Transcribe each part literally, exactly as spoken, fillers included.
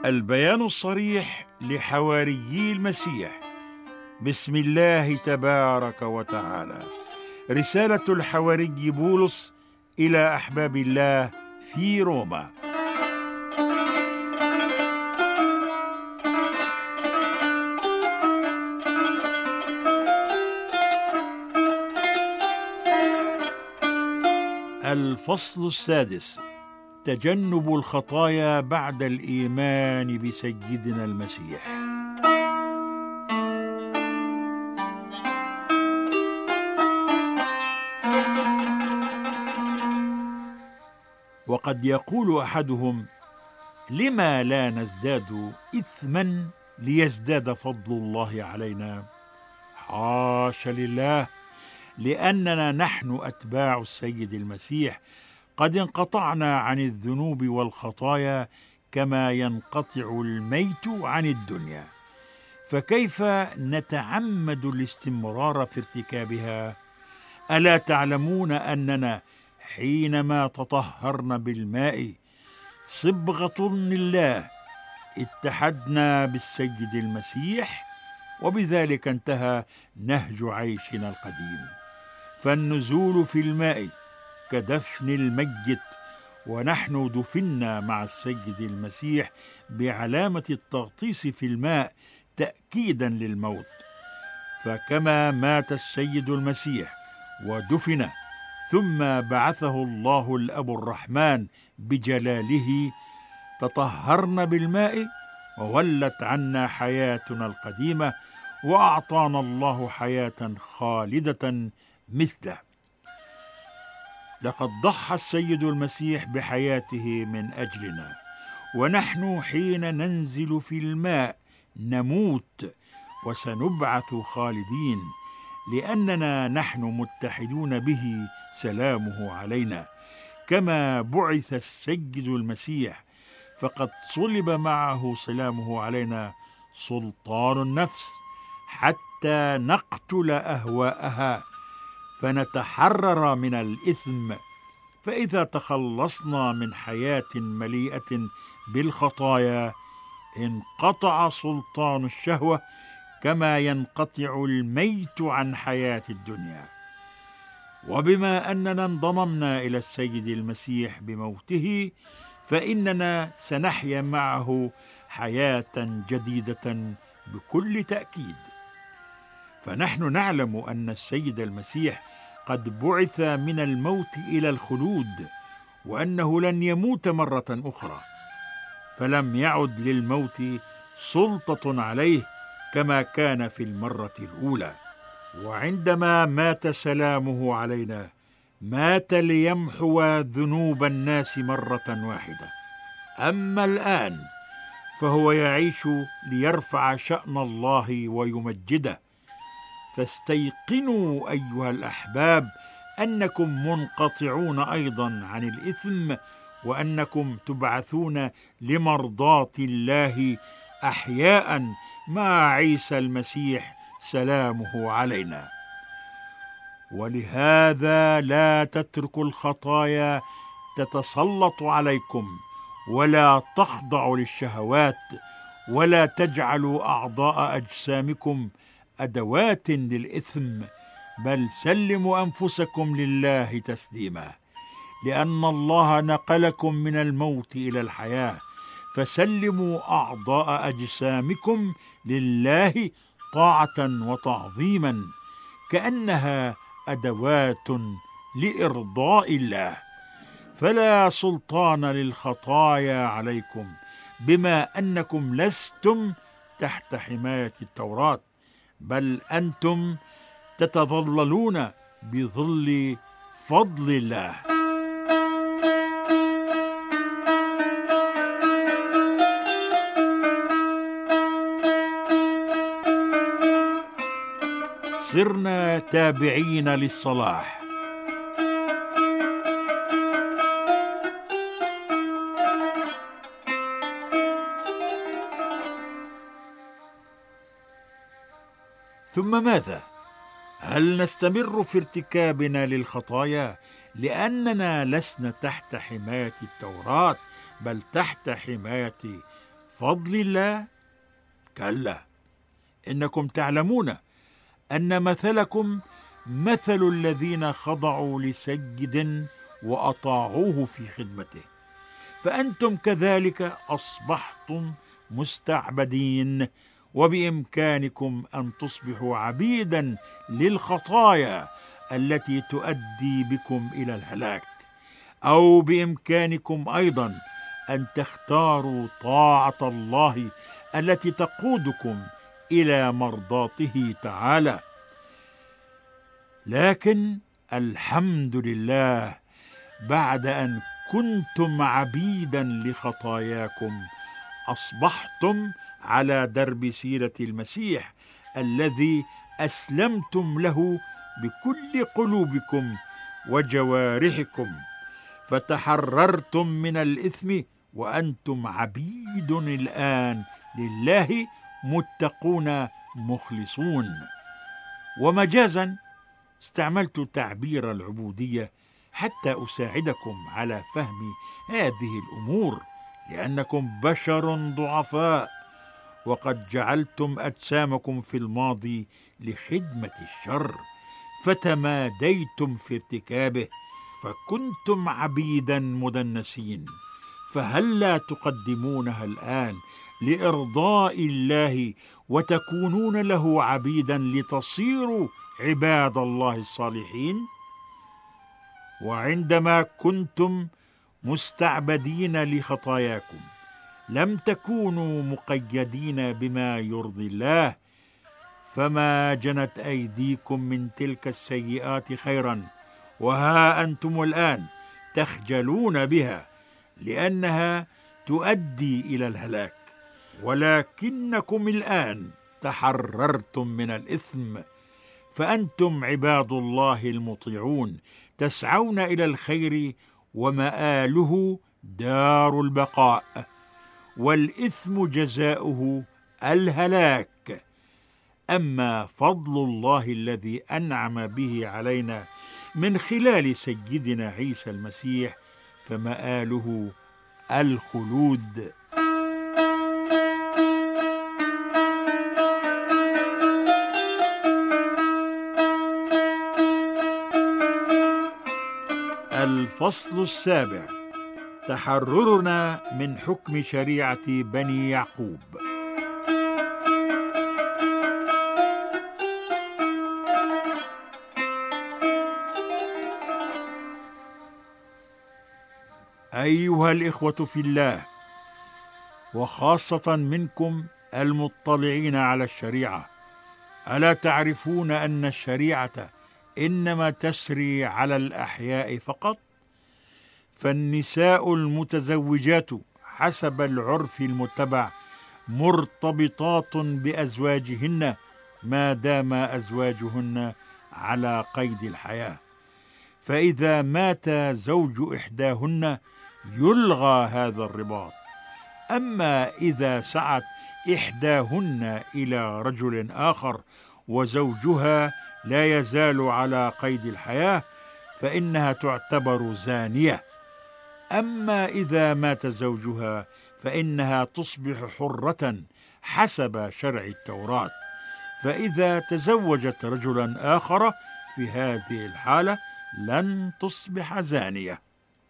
البيان الصريح لحواريي المسيح. بسم الله تبارك وتعالى. رسالة الحواري بولس إلى أحباب الله في روما. الفصل السادس: تجنب الخطايا بعد الإيمان بسيدنا المسيح. وقد يقول أحدهم: لما لا نزداد إثما ليزداد فضل الله علينا؟ حاشا لله، لأننا نحن أتباع السيد المسيح قد انقطعنا عن الذنوب والخطايا كما ينقطع الميت عن الدنيا، فكيف نتعمد الاستمرار في ارتكابها؟ ألا تعلمون أننا حينما تطهرنا بالماء صبغة لله اتحدنا بالسيد المسيح، وبذلك انتهى نهج عيشنا القديم. فالنزول في الماء كدفن الميت، ونحن دفنا مع السيد المسيح بعلامة التغطيس في الماء تأكيدا للموت. فكما مات السيد المسيح ودفن ثم بعثه الله الأب الرحمن بجلاله، تطهرنا بالماء وولت عنا حياتنا القديمة، وأعطانا الله حياة خالدة مثله. لقد ضحى السيد المسيح بحياته من أجلنا، ونحن حين ننزل في الماء نموت وسنبعث خالدين، لأننا نحن متحدون به سلامه علينا. كما بعث السيد المسيح فقد صلب معه سلامه علينا سلطان النفس، حتى نقتل أهواءها فنتحرر من الإثم. فإذا تخلصنا من حياة مليئة بالخطايا انقطع سلطان الشهوة كما ينقطع الميت عن حياة الدنيا. وبما أننا انضممنا إلى السيد المسيح بموته، فإننا سنحيا معه حياة جديدة بكل تأكيد. فنحن نعلم أن السيد المسيح قد بعث من الموت إلى الخلود، وأنه لن يموت مرة أخرى، فلم يعد للموت سلطة عليه كما كان في المرة الأولى. وعندما مات سلامه علينا، مات ليمحو ذنوب الناس مرة واحدة. أما الآن فهو يعيش ليرفع شأن الله ويمجده. فاستيقنوا أيها الأحباب أنكم منقطعون أيضا عن الإثم، وأنكم تبعثون لمرضاة الله أحياء مع عيسى المسيح سلامه علينا. ولهذا لا تتركوا الخطايا تتسلط عليكم، ولا تخضعوا للشهوات، ولا تجعلوا أعضاء أجسامكم أدوات للإثم، بل سلموا أنفسكم لله تسليما، لأن الله نقلكم من الموت إلى الحياة. فسلموا أعضاء أجسامكم لله طاعة وتعظيما، كأنها أدوات لإرضاء الله. فلا سلطان للخطايا عليكم، بما أنكم لستم تحت حماية التوراة، بل أنتم تتظللون بظل فضل الله. صرنا تابعين للصلاح. ثم ماذا؟ هل نستمر في ارتكابنا للخطايا لأننا لسنا تحت حماية التوراة، بل تحت حماية فضل الله؟ كلا، إنكم تعلمون أن مثلكم مثل الذين خضعوا لسيد وأطاعوه في خدمته، فأنتم كذلك أصبحتم مستعبدين، وبإمكانكم أن تصبحوا عبيدا للخطايا التي تؤدي بكم إلى الهلاك، أو بإمكانكم أيضا أن تختاروا طاعة الله التي تقودكم إلى مرضاته تعالى. لكن الحمد لله، بعد أن كنتم عبيدا لخطاياكم أصبحتم على درب سيرة المسيح الذي أسلمتم له بكل قلوبكم وجوارحكم، فتحررتم من الإثم، وأنتم عبيد الآن لله متقون مخلصون. ومجازا استعملت تعبير العبودية حتى أساعدكم على فهم هذه الأمور، لأنكم بشر ضعفاء، وقد جعلتم أجسامكم في الماضي لخدمة الشر، فتماديتم في ارتكابه، فكنتم عبيدا مدنسين. فهل لا تقدمونها الآن لإرضاء الله وتكونون له عبيدا لتصيروا عباد الله الصالحين؟ وعندما كنتم مستعبدين لخطاياكم لم تكونوا مقيدين بما يرضي الله، فما جنت أيديكم من تلك السيئات خيرا، وها أنتم الآن تخجلون بها لأنها تؤدي إلى الهلاك. ولكنكم الآن تحررتم من الإثم، فأنتم عباد الله المطيعون، تسعون إلى الخير ومآله دار البقاء، والإثم جزاؤه الهلاك. أما فضل الله الذي أنعم به علينا من خلال سيدنا عيسى المسيح فمآله الخلود. الفصل السابع: تحررنا من حكم شريعة بني يعقوب. أيها الإخوة في الله، وخاصة منكم المطلعين على الشريعة، ألا تعرفون أن الشريعة إنما تسري على الأحياء فقط؟ فالنساء المتزوجات حسب العرف المتبع مرتبطات بأزواجهن ما دام أزواجهن على قيد الحياة، فإذا مات زوج إحداهن يلغى هذا الرباط. أما إذا سعت إحداهن إلى رجل آخر وزوجها لا يزال على قيد الحياة فإنها تعتبر زانية. أما إذا مات زوجها فإنها تصبح حرة حسب شرع التوراة، فإذا تزوجت رجلا آخر في هذه الحالة لن تصبح زانية.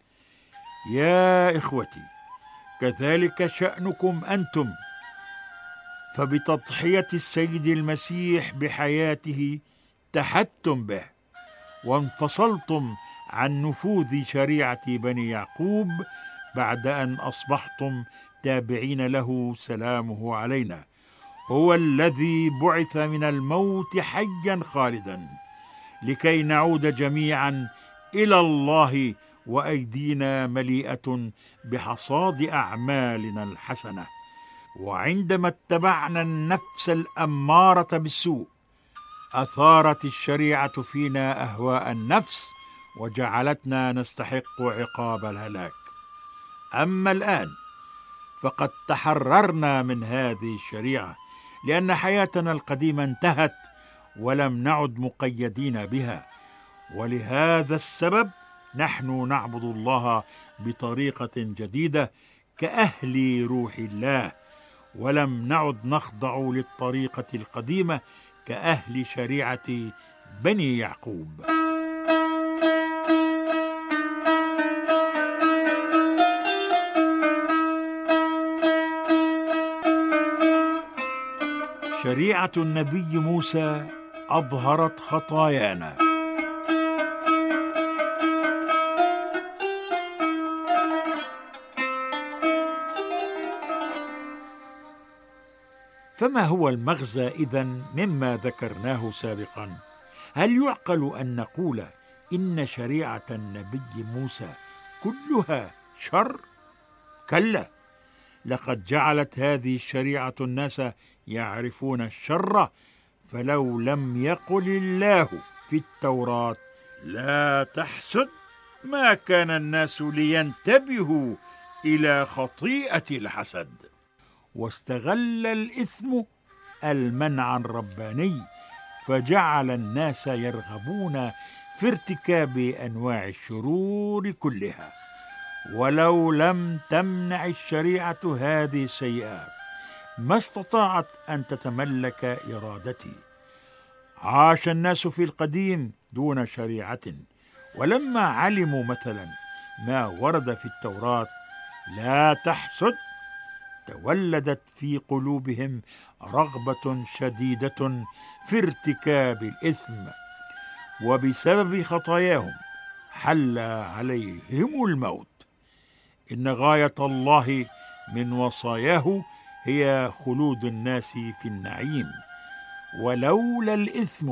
يا إخوتي، كذلك شأنكم أنتم، فبتضحية السيد المسيح بحياته تحدتم به، وانفصلتم عن نفوذ شريعة بني يعقوب بعد أن أصبحتم تابعين له سلامه علينا. هو الذي بعث من الموت حيا خالدا لكي نعود جميعا إلى الله وأيدينا مليئة بحصاد أعمالنا الحسنة. وعندما اتبعنا النفس الأمارة بالسوء أثارت الشريعة فينا أهواء النفس وجعلتنا نستحق عقاب الهلاك. أما الآن فقد تحررنا من هذه الشريعة، لأن حياتنا القديمة انتهت ولم نعد مقيدين بها، ولهذا السبب نحن نعبد الله بطريقة جديدة كأهل روح الله، ولم نعد نخضع للطريقة القديمة كأهل شريعة بني يعقوب. شريعة النبي موسى أظهرت خطايانا. فما هو المغزى إذن مما ذكرناه سابقا؟ هل يعقل أن نقول إن شريعة النبي موسى كلها شر؟ كلا، لقد جعلت هذه الشريعة الناس يعرفون الشر، فلو لم يقل الله في التوراة لا تحسد ما كان الناس لينتبهوا إلى خطيئة الحسد. واستغل الإثم المنع الرباني فجعل الناس يرغبون في ارتكاب أنواع الشرور كلها، ولو لم تمنع الشريعة هذه السيئات ما استطاعت أن تتملك إرادتي. عاش الناس في القديم دون شريعة، ولما علموا مثلا ما ورد في التوراة لا تحسد تولدت في قلوبهم رغبة شديدة في ارتكاب الإثم، وبسبب خطاياهم حل عليهم الموت. إن غاية الله من وصاياه هي خلود الناس في النعيم، ولولا الإثم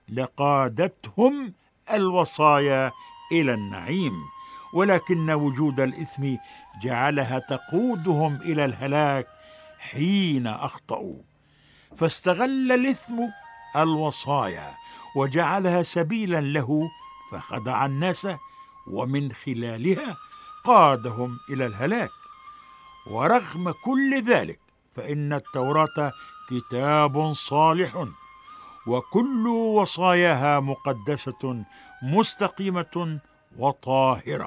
لقادتهم الوصايا إلى النعيم، ولكن وجود الإثم جعلها تقودهم إلى الهلاك حين أخطأوا. فاستغل الإثم الوصايا وجعلها سبيلا له فخدع الناس، ومن خلالها قادهم إلى الهلاك. ورغم كل ذلك فإن التوراة كتاب صالح، وكل وصاياها مقدسة مستقيمة وطاهرة.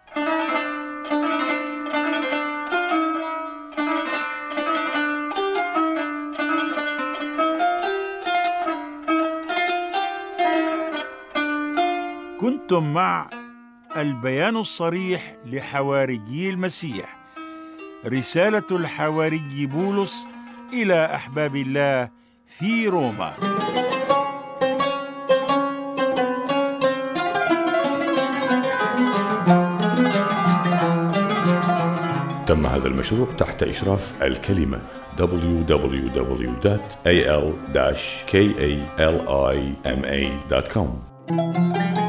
كنتم مع البيان الصريح لحواريي المسيح، رسالة الحواري بولس إلى أحباب الله في روما. تم هذا المشروع تحت إشراف الكلمة دبليو دبليو دبليو دوت إيه إل كاليما دوت كوم.